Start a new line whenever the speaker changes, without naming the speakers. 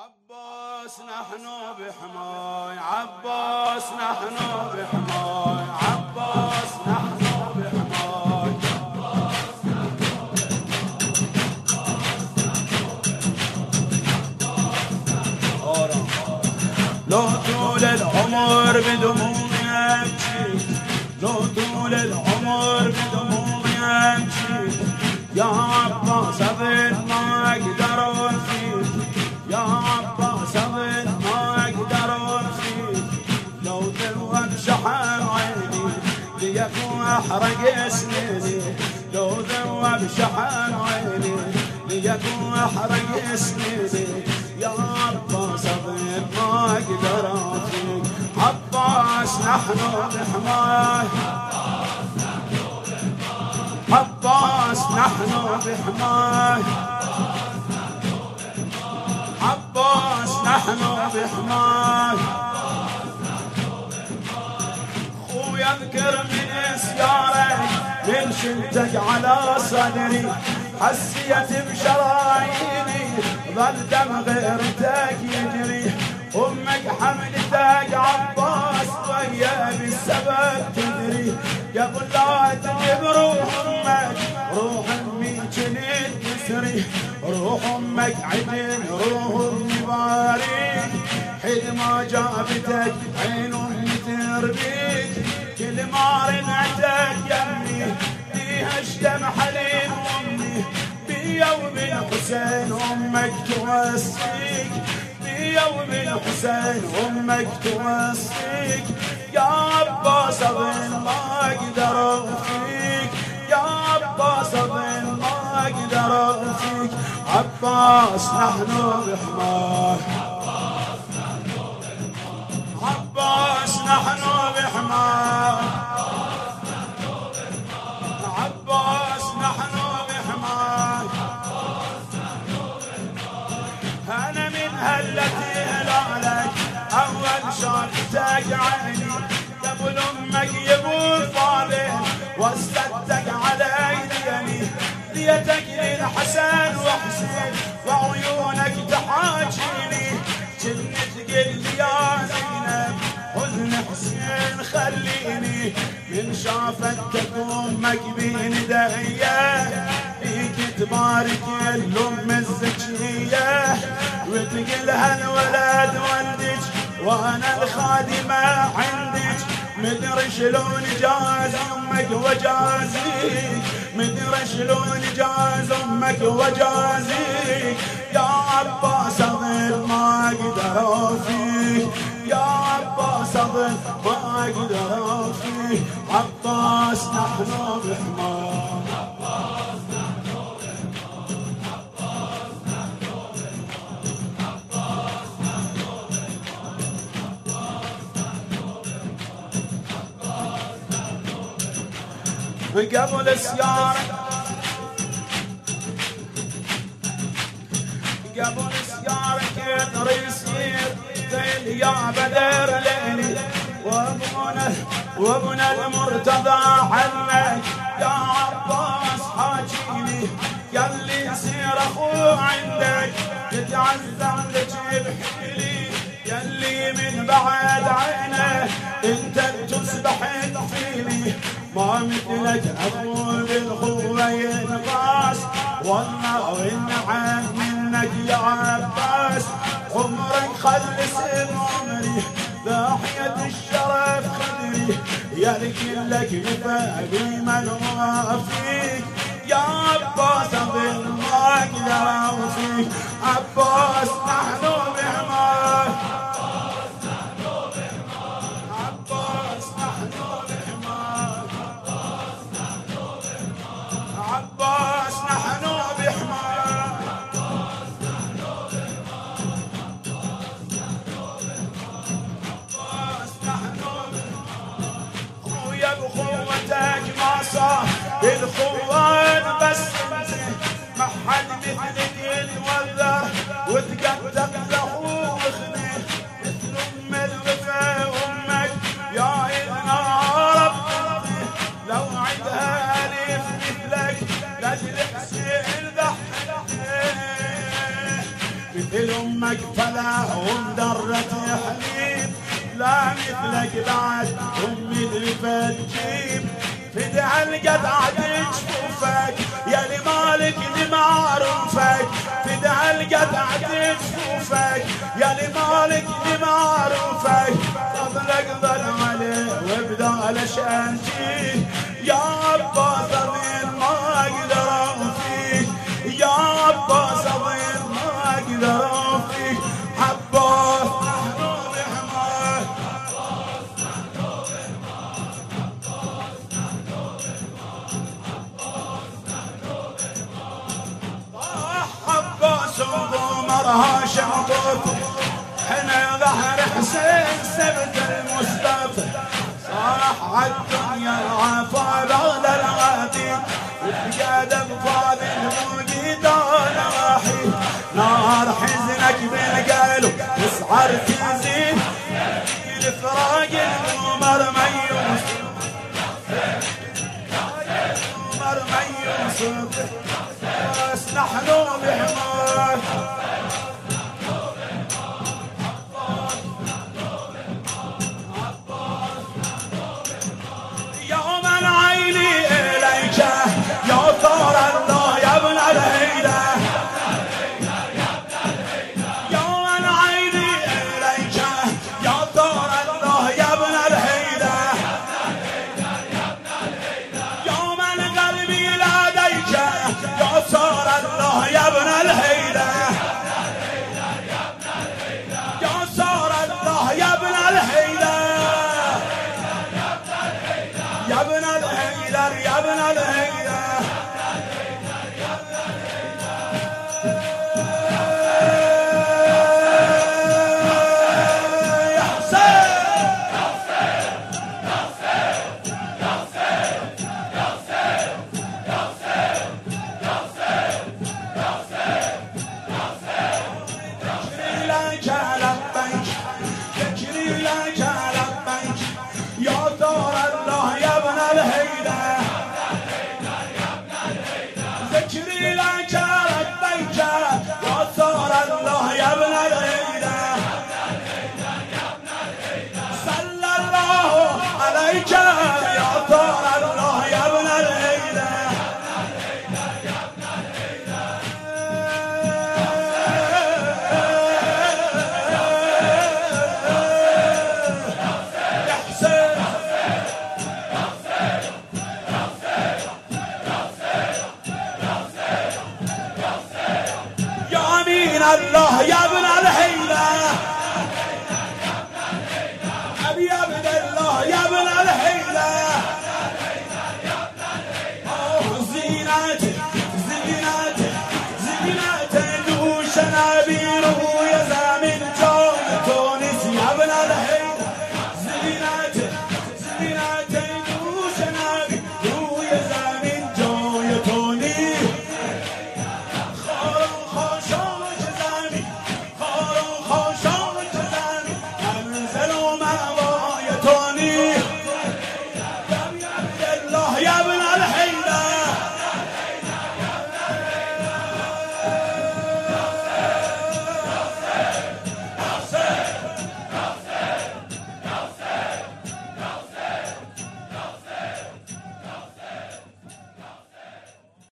عباس نحن بحماي، عباس نحن بحماي، عباس نحن بحماي، لو طول العمر بدموعي ابكي، لو طول العمر بدموعي ابكي، يا عباس اظل ما اقدر انفيك، يا عباس اظل ما اقدر انفيك، لو ذوب شحن عيني ليكون احرق سنيني، لو ذوب شحن عيني ليكون احرق سنيني، يا عباس اظل ما اقدر انفيك. عباس نحن بحماي، عباس نحن بحماي، عباس نحن بحماي، خويا اذكر من سيارك من شلتك على صدري، حسيت بشراييني ظل دم غيرتك يجري، امك حملتك عباس ويا بالسبب تدري، قبل لا تجيب روح امك روح امي جنين تسري، روح امك عدل روح امي باريك، حين ما جابتك عين امي تربيك، كل ما رنعتك يمي فيها اشتم حليم امي، بيوم الحسين امك توصيك، بيوم الحسين امك توصيك، يا عباس اظن ما اقدر اوفيك، يا عباس اظن ما اقدر اوفيك. عباس نحن بحماي، عباس نحن بحماي، عباس نحن بحماي، انا من هلتي هلالك اول شافتك عيني، قبل امك يبو فاضل وصلتك على يديني، ليتك للحسن وحسين وعيونك تحاجيني، كنت تقل لي يا زينب حزن حسين خليني، من شافتك امك بين دهيه فيك تبارك الام الزكيه، وتقلها الولد ولدك وانا الخادمه عندك، مدري شلون جاز امك وجازيك، مدري شلون جاز امك وجازيك، يا عباس اظل ما اقدر اوفيك، يا عباس اظل ما اقدر اوفيك. عباس نحن بحماي، عباس نحن بحماي، عباس نحن بحماي، عباس نحن بحماي، قبل السيارة قبل السيارة كثر يصير ليل يا بدر ليلي، وابونا المرتضى عنك يا عباس حاجيني، قال لي يصير اخو عندك يتعذب لك بحيلي، قال لي من بعد عينه انت تصبح تفيلي، ما مثلك اخو بالخوه ينقاس، والله والنعم منك يا عباس، عمرك خلص عمري ضاحية الشرف خدري، يا لك يفا بمن وافيك، يا عباس اظل ما اقدر اوفيك. عباس نحن بحماي، عباس نحن بحماي، عباس نحن بحماي، عباس نحن خويا بخوتك ما صار بالخوان، بس انت ما حد مثلك يتوذر وتقدر امك فلا ومدرة حليب، لا مثلك بعد امي اللي بتجيب. فدع القطعة جفوفك يا لي مالك لمعروفك، فدع القطعة جفوفك يا لي مالك لمعروفك. فضلك ظل عليه وبدال شانجيه، يا عباس اظن ما اقدر فيك، يا عباس اظن ما اقدر فيك. عباس وضمرها شعبط حنا ظهر حسين سبت المصطفى. صاح عالدنيا العفا بغل الغادي، وفقاد انفاض الموجود انا راحي. نار حزنك بالقلب تسعر تزيد، الفراق القمر ميوس، القمر ميوس. بس نحن بحمار يوم عيني إليك يا ثار الله يا ابن الهيدة، يوم عيني إليك يا ثار الله يا ابن الهيدة، يوم قلبي لديك يا ثار الله يا ابن الهيدة، يا ثار الله يا ابن الهيدة، يا ابن الهيدر يا ابن الهيدر. يا حسين ذكري لك لبيك يا ثار الله يا ابن الهيدة، ذكري لك لبيك يا ثار الله يا ابن الهيدة. صلى الله عليك يا ثار الله يا ابن الهيدة. الله يا ابن الهيلة، أبي عبد الله يا ابن الهيلة. زينات زينات زينات دوش نبي